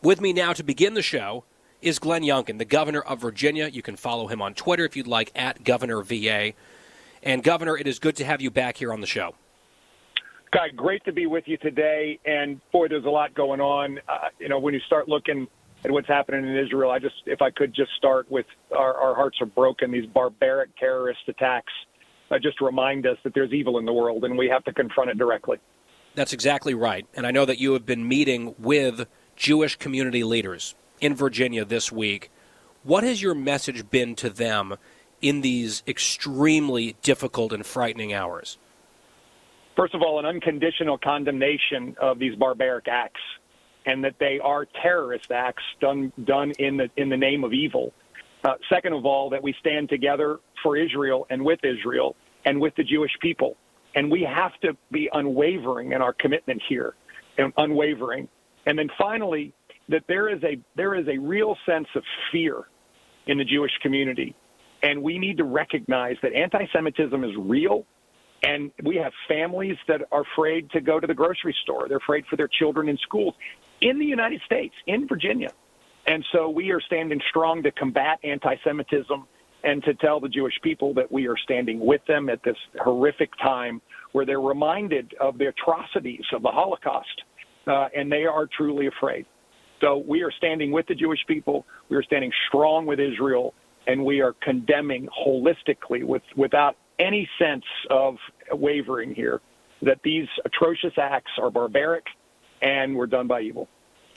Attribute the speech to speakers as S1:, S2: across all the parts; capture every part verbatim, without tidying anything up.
S1: With me now to begin the show is Glenn Youngkin, the governor of Virginia. You can follow him on Twitter if you'd like, at Governor V A. And, Governor, it is good to have you back here on the show.
S2: Guy, great to be with you today. And, boy, there's a lot going on. Uh, you know, when you start looking at what's happening in Israel, I just, if I could just start with our, our hearts are broken, these barbaric terrorist attacks uh, just remind us that there's evil in the world, and we have to confront it directly.
S1: That's exactly right. And I know that you have been meeting with Jewish community leaders in Virginia this week. What has your message been to them in these extremely difficult and frightening hours?
S2: First of all, an unconditional condemnation of these barbaric acts, and that they are terrorist acts done done in the in the name of evil. Uh, second of all, that we stand together for Israel and with Israel and with the Jewish people. And we have to be unwavering in our commitment here, and unwavering. And then finally, that there is a there is a real sense of fear in the Jewish community. And we need to recognize that anti-Semitism is real. And we have families that are afraid to go to the grocery store. They're afraid for their children in schools in the United States, in Virginia. And so we are standing strong to combat anti-Semitism and to tell the Jewish people that we are standing with them at this horrific time where they're reminded of the atrocities of the Holocaust, uh, and they are truly afraid. So we are standing with the Jewish people. We are standing strong with Israel, and we are condemning holistically, with without any sense of wavering here, that these atrocious acts are barbaric and were done by evil.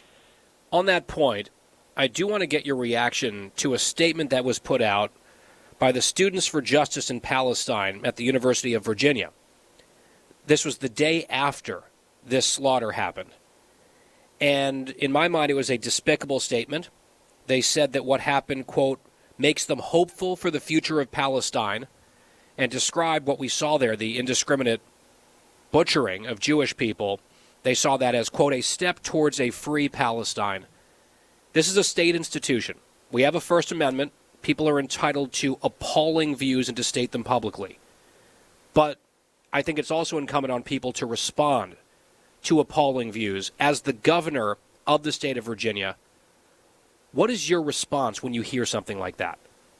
S1: On that point, I do want to get your reaction to a statement that was put out by the Students for Justice in Palestine at the University of Virginia. This was the day after this slaughter happened. And in my mind, it was a despicable statement. They said that what happened, quote, makes them hopeful for the future of Palestine, and described what we saw there, the indiscriminate butchering of Jewish people. They saw that as, quote, a step towards a free Palestine. This is a state institution. We have a First Amendment. People are entitled to appalling views and to state them publicly. But I think it's also incumbent on people to respond to appalling views. As the governor of the state of Virginia, what is your response when you hear something like that?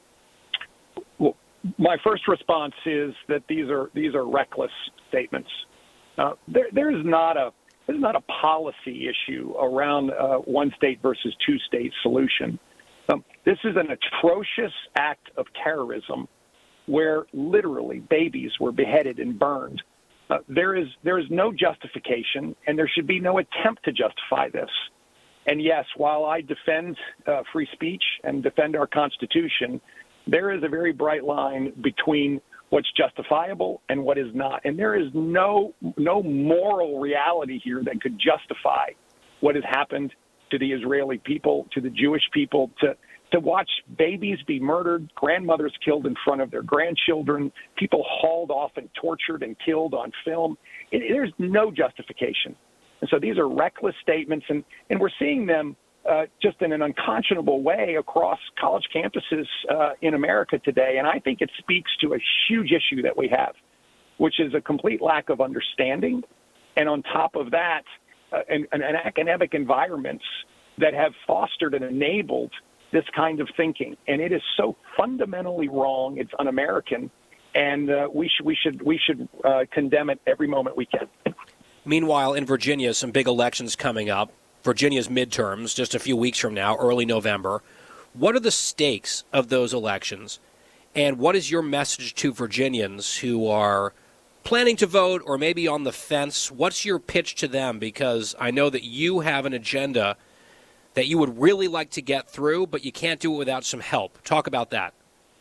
S2: Well, my first response is that these are these are reckless statements. Uh, there, there is not a there's not a policy issue around uh, one state versus two state solution. Um, this is an atrocious act of terrorism, where literally babies were beheaded and burned. Uh, there is there is no justification, and there should be no attempt to justify this. And yes, while I defend uh, free speech and defend our Constitution, there is a very bright line between what's justifiable and what is not. And there is no no moral reality here that could justify what has happened to the Israeli people, to the Jewish people, to to watch babies be murdered, grandmothers killed in front of their grandchildren, people hauled off and tortured and killed on film. It, there's no justification. And so these are reckless statements, and, and we're seeing them uh, just in an unconscionable way across college campuses uh, in America today. And I think it speaks to a huge issue that we have, which is a complete lack of understanding. And on top of that, uh, an, an academic environments that have fostered and enabled this kind of thinking. And it is so fundamentally wrong. It's un-American. And uh, we should we should, we should uh, condemn it every moment we can.
S1: Meanwhile, in Virginia, some big elections coming up. Virginia's midterms, just a few weeks from now, early November. What are the stakes of those elections? And what is your message to Virginians who are planning to vote or maybe on the fence? What's your pitch to them? Because I know that you have an agenda that you would really like to get through, but you can't do it without some help. Talk about that.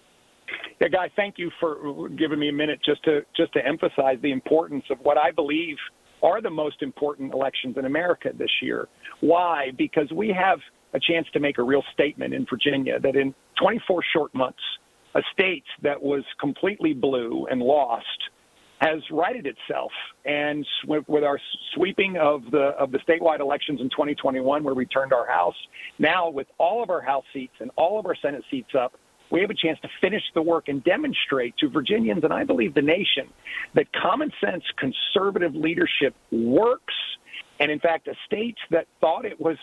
S2: Yeah, Guy, thank you for giving me a minute just to just to emphasize the importance of what I believe are the most important elections in America this year. Why? Because we have a chance to make a real statement in Virginia that in twenty-four short months, a state that was completely blue and lost has righted itself. And with, with our sweeping of the of the statewide elections in twenty twenty-one, where we turned our House, now with all of our House seats and all of our Senate seats up, we have a chance to finish the work and demonstrate to Virginians, and I believe the nation, that common sense conservative leadership works. And in fact, a state that thought it was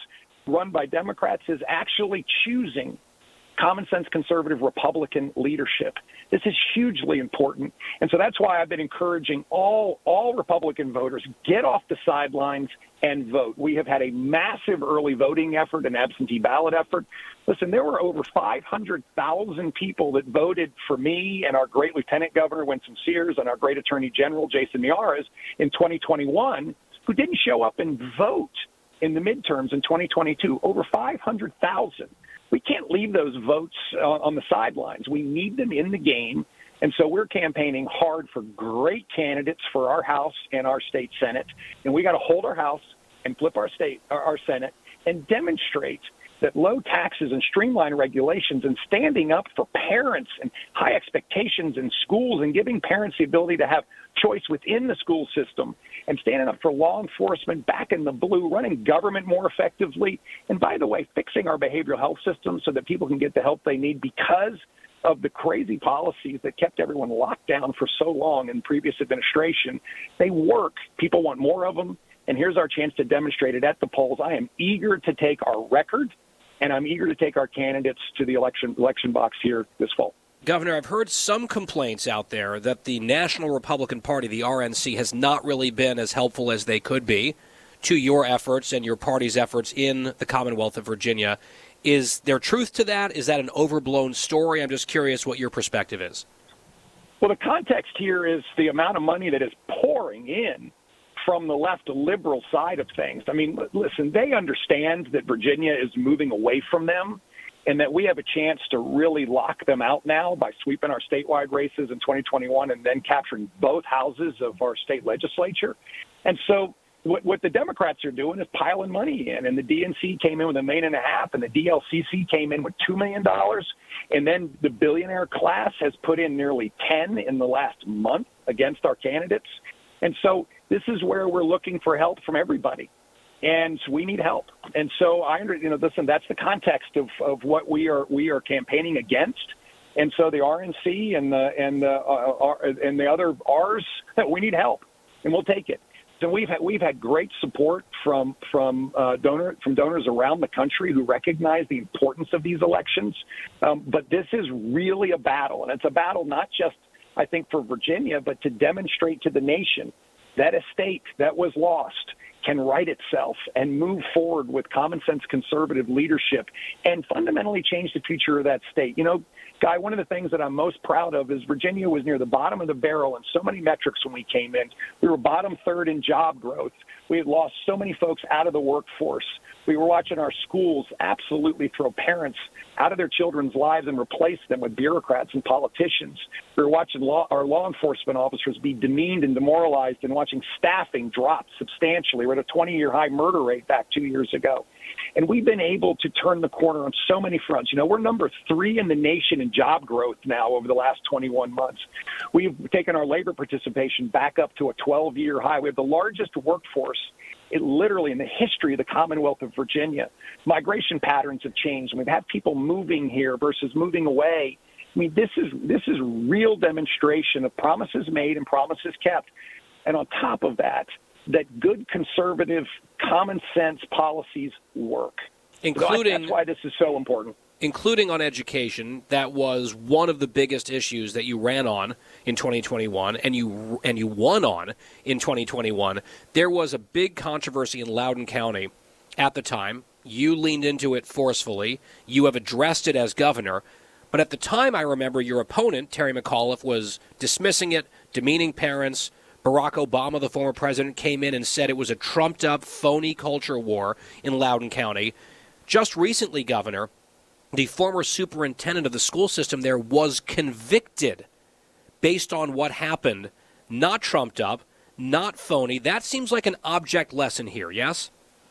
S2: run by Democrats is actually choosing common sense conservative Republican leadership. This is hugely important. And so that's why I've been encouraging all, all Republican voters, get off the sidelines and vote. We have had a massive early voting effort, an absentee ballot effort. Listen, there were over five hundred thousand people that voted for me and our great Lieutenant Governor Winsome Sears and our great Attorney General Jason Miyares in twenty twenty-one who didn't show up and vote in the midterms in twenty twenty-two. Over five hundred thousand. We can't leave those votes uh, on the sidelines. We need them in the game. And so we're campaigning hard for great candidates for our House and our state Senate. And we got to hold our House and flip our state, our, our Senate, and demonstrate that low taxes and streamlined regulations and standing up for parents and high expectations in schools and giving parents the ability to have choice within the school system and standing up for law enforcement back in the blue, running government more effectively. And by the way, fixing our behavioral health system so that people can get the help they need because of the crazy policies that kept everyone locked down for so long in previous administration. They work. People want more of them. And here's our chance to demonstrate it at the polls. I am eager to take our record, and I'm eager to take our candidates to the election election box here this fall.
S1: Governor, I've heard some complaints out there that the National Republican Party, the R N C, has not really been as helpful as they could be to your efforts and your party's efforts in the Commonwealth of Virginia. Is there truth to that? Is that an overblown story? I'm just curious what your perspective is.
S2: Well, the context here is the amount of money that is pouring in from the left liberal side of things. I mean, listen, they understand that Virginia is moving away from them and that we have a chance to really lock them out now by sweeping our statewide races in twenty twenty-one and then capturing both houses of our state legislature. And so what, what the Democrats are doing is piling money in, and the D N C came in with a million and a half, and the D L C C came in with two million dollars, and then the billionaire class has put in nearly ten in the last month against our candidates. And so this is where we're looking for help from everybody, and we need help. And so I, you know, listen, that's the context of, of what we are we are campaigning against. And so the R N C and the and the uh, R, and the other R's, we need help, and we'll take it. So we've had we've had great support from from uh, donor from donors around the country who recognize the importance of these elections. Um, but this is really a battle, and it's a battle not just, I think, for Virginia, but to demonstrate to the nation that a state that was lost can right itself and move forward with common sense conservative leadership and fundamentally change the future of that state. You know, Guy, one of the things that I'm most proud of is Virginia was near the bottom of the barrel in so many metrics when we came in. We were bottom third in job growth. We had lost so many folks out of the workforce. We were watching our schools absolutely throw parents out of their children's lives and replace them with bureaucrats and politicians. We were watching law, our law enforcement officers be demeaned and demoralized and watching staffing drop substantially. We're at a twenty-year high murder rate back two years ago. And we've been able to turn the corner on so many fronts. You know, we're number three in the nation in job growth now over the last twenty-one months. We've taken our labor participation back up to a twelve-year high. We have the largest workforce It literally in the history of the Commonwealth of Virginia. Migration patterns have changed. We've had people moving here versus moving away. I mean, this is this is real demonstration of promises made and promises kept. And on top of that, that good conservative common sense policies work.
S1: Including,
S2: so that's why this is so important.
S1: Including on education, that was one of the biggest issues that you ran on in twenty twenty-one, and you and you won on in twenty twenty-one. There was a big controversy in Loudoun County at the time. You leaned into it forcefully. You have addressed it as governor. But at the time, I remember your opponent, Terry McAuliffe, was dismissing it, demeaning parents. Barack Obama, the former president, came in and said it was a trumped-up, phony culture war in Loudoun County. Just recently, Governor, the former superintendent of the school system there was convicted based on what happened. Not trumped up, not phony. That seems like an object lesson here, yes?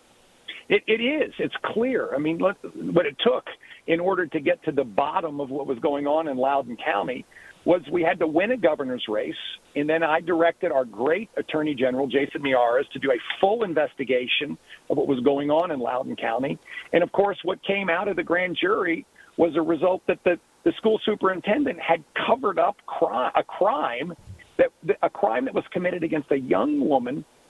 S2: It, it is. It's clear. I mean, look, what it took in order to get to the bottom of what was going on in Loudoun County was we had to win a governor's race, and then I directed our great Attorney General, Jason Miyares, to do a full investigation of what was going on in Loudoun County. And, of course, what came out of the grand jury was a result that the, the school superintendent had covered up cri- a crime that a crime that was committed against a young woman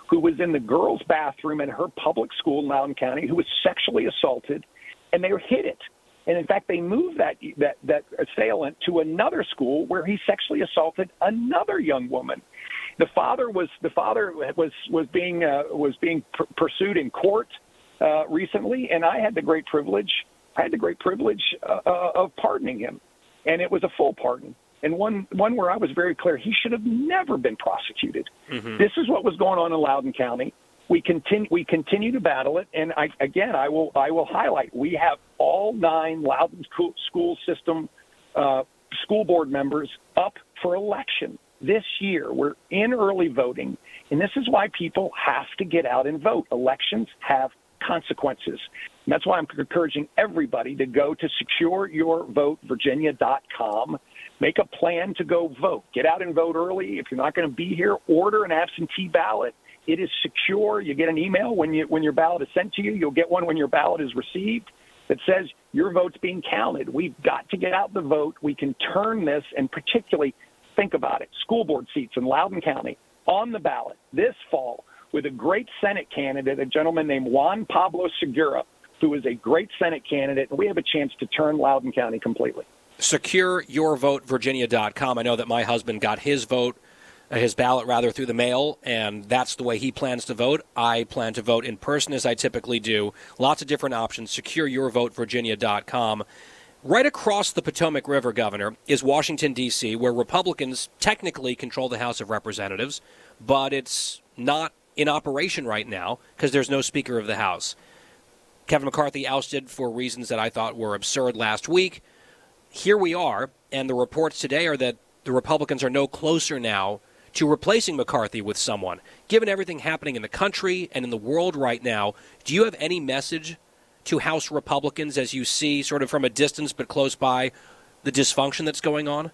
S2: who was in the girls' bathroom in her public school in Loudoun County, who was sexually assaulted, and they hid it. And in fact, they moved that that that assailant to another school where he sexually assaulted another young woman. The father was the father was was being uh, was being pr- pursued in court uh, recently, and I had the great privilege I had the great privilege uh, uh, of pardoning him, and it was a full pardon, and one one where I was very clear he should have never been prosecuted. Mm-hmm. This is what was going on in Loudoun County. We continue we continue to battle it, and I, again I will I will highlight we have all nine Loudoun school system uh, school board members up for election this year. We're in early voting, and this is why people have to get out and vote. Elections have consequences. And that's why I'm encouraging everybody to go to secure your vote virginia dot com. Make a plan to go vote. Get out and vote early. If you're not going to be here, order an absentee ballot. It is secure. You get an email when you when your ballot is sent to you. You'll get one when your ballot is received that says your vote's being counted. We've got to get out the vote. We can turn this, and particularly think about it, school board seats in Loudoun County on the ballot this fall with a great Senate candidate, a gentleman named Juan Pablo Segura, who is a great Senate candidate, and we have a chance to turn Loudoun County completely. secure your vote virginia dot com. I know that my husband got his vote his ballot rather through the mail, and that's the way he plans to vote. I plan to vote in person as I typically do. Lots of different options. secure your vote virginia dot com. Right across the Potomac River, Governor, is Washington, D C, where Republicans technically control the House of Representatives, but it's not in operation right now because there's no Speaker of the House. Kevin McCarthy ousted for reasons that I thought were absurd last week. Here we are, and the reports today are that the Republicans are no closer now to replacing McCarthy with someone. Given everything happening in the country and in the world right now, do you have any message to House Republicans as you see, sort of from a distance but close by, the dysfunction that's going on?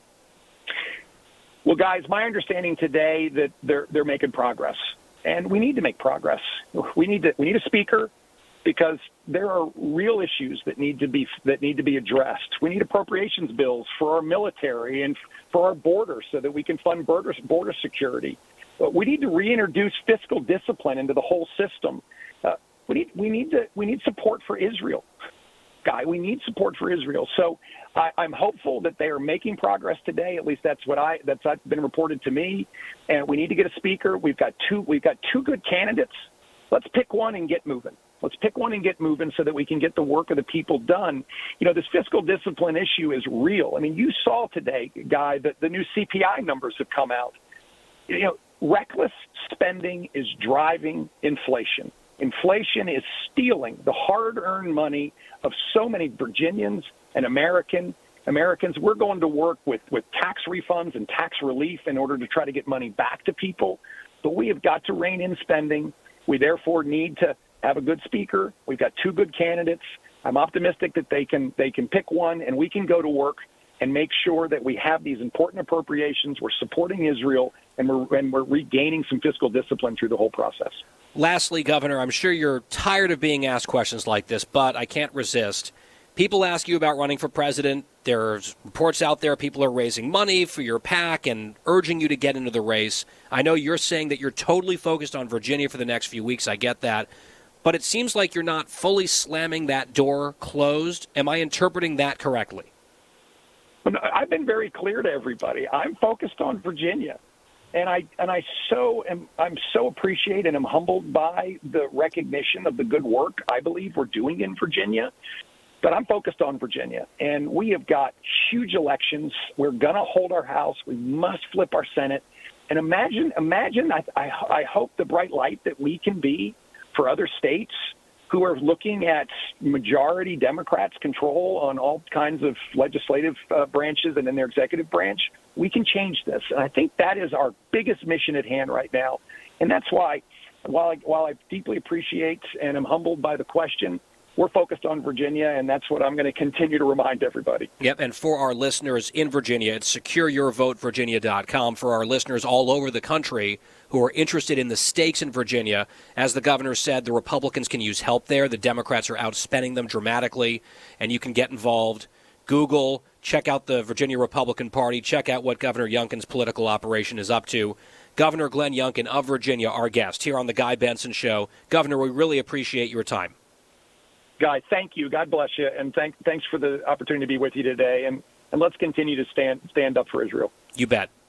S2: Well, guys, my understanding today that they're they're making progress, and we need to make progress. We need to we need a speaker because there are real issues that need to be that need to be addressed. We need appropriations bills for our military and for our borders so that we can fund border border security. But we need to reintroduce fiscal discipline into the whole system. Uh, we need we need to we need support for Israel, Guy. We need support for Israel. So I, I'm hopeful that they are making progress today. At least that's what I that's been reported to me. And we need to get a speaker. We've got two we've got two good candidates. Let's pick one and get moving. Let's pick one and get moving so that we can get the work of the people done. You know, this fiscal discipline issue is real. I mean, you saw today, Guy, that the new C P I numbers have come out. You know, reckless spending is driving inflation. Inflation is stealing the hard-earned money of so many Virginians and American Americans. We're going to work with, with tax refunds and tax relief in order to try to get money back to people. But we have got to rein in spending. We therefore need to have a good speaker. We've got two good candidates. I'm optimistic that they can they can pick one, and we can go to work and make sure that we have these important appropriations. We're supporting Israel, and we're and we're regaining some fiscal discipline through the whole process.
S1: Lastly, Governor, I'm sure you're tired of being asked questions like this, but I can't resist. People ask you about running for president. There's reports out there people are raising money for your PAC and urging you to get into the race. I know you're saying that you're totally focused on Virginia for the next few weeks. I get that. But it seems like you're not fully slamming that door closed. Am I interpreting that correctly?
S2: I've been very clear to everybody. I'm focused on Virginia. And I and I so am I'm so appreciate and am humbled by the recognition of the good work I believe we're doing in Virginia. But I'm focused on Virginia, and we have got huge elections. We're going to hold our House. We must flip our Senate. And imagine, imagine. I, I, I hope the bright light that we can be for other states who are looking at majority Democrats control on all kinds of legislative uh, branches and in their executive branch. We can change this. And I think that is our biggest mission at hand right now. And that's why, while I, while I deeply appreciate and am humbled by the question, we're focused on Virginia, and that's what I'm going to continue to remind everybody.
S1: Yep, and for our listeners in Virginia, it's secure your vote virginia dot com. For our listeners all over the country who are interested in the stakes in Virginia, as the governor said, the Republicans can use help there. The Democrats are outspending them dramatically, and you can get involved. Google, check out the Virginia Republican Party, check out what Governor Youngkin's political operation is up to. Governor Glenn Youngkin of Virginia, our guest here on the Guy Benson Show. Governor, we really appreciate your time.
S2: Guy, thank you. God bless you, and thank, thanks for the opportunity to be with you today. And, and let's continue to stand stand up for Israel.
S1: You bet.